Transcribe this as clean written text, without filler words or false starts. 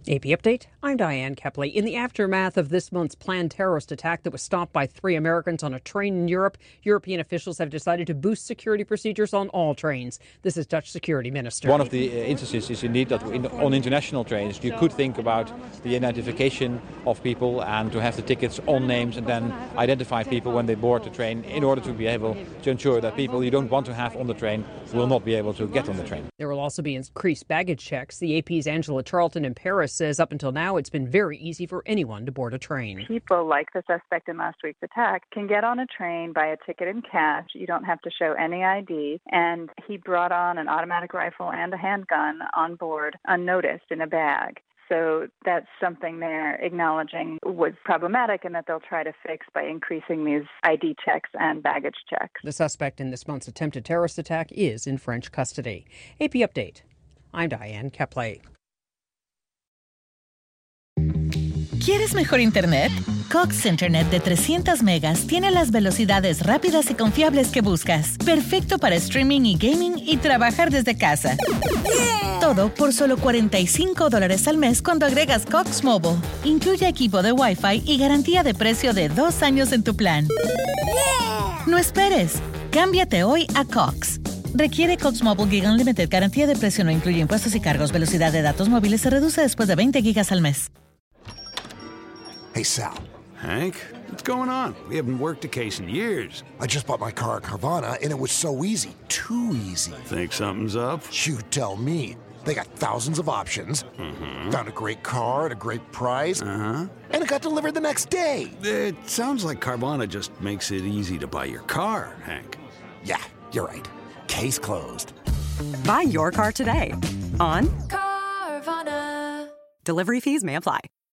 AP Update, I'm Diane Kepley. In the aftermath of this month's planned terrorist attack that was stopped by 3 Americans on a train in Europe, European officials have decided to boost security procedures on all trains. This is Dutch Security Minister. One of the instances is indeed that on international trains you could think about the identification of people and to have the tickets on names and then identify people when they board the train in order to be able to ensure that people you don't want to have on the train will not be able to get on the train. There will also be increased baggage checks. The AP's Angela Charlton in Paris says up until now it's been very easy for anyone to board a train. People like the suspect in last week's attack can get on a train, buy a ticket in cash. You don't have to show any ID. And he brought on an automatic rifle and a handgun on board unnoticed in a bag. So that's something they're acknowledging was problematic and that they'll try to fix by increasing these ID checks and baggage checks. The suspect in this month's attempted terrorist attack is in French custody. AP Update. I'm Diane Kepley. ¿Quieres mejor internet? Cox Internet de 300 megas tiene las velocidades rápidas y confiables que buscas. Perfecto para streaming y gaming y trabajar desde casa. Yeah. Todo por solo $45 al mes cuando agregas Cox Mobile. Incluye equipo de Wi-Fi y garantía de precio de 2 años en tu plan. Yeah. No esperes. Cámbiate hoy a Cox. Requiere Cox Mobile Gig Unlimited. Garantía de precio no incluye impuestos y cargos. Velocidad de datos móviles se reduce después de 20 gigas al mes. Hey, Sal. Hank, what's going on? We haven't worked a case in years. I just bought my car at Carvana, and it was so easy. Too easy. Think something's up? You tell me. They got thousands of options. Mm-hmm. Found a great car at a great price. Uh-huh. And it got delivered the next day. It sounds like Carvana just makes it easy to buy your car, Hank. Yeah, you're right. Case closed. Buy your car today on Carvana. Delivery fees may apply.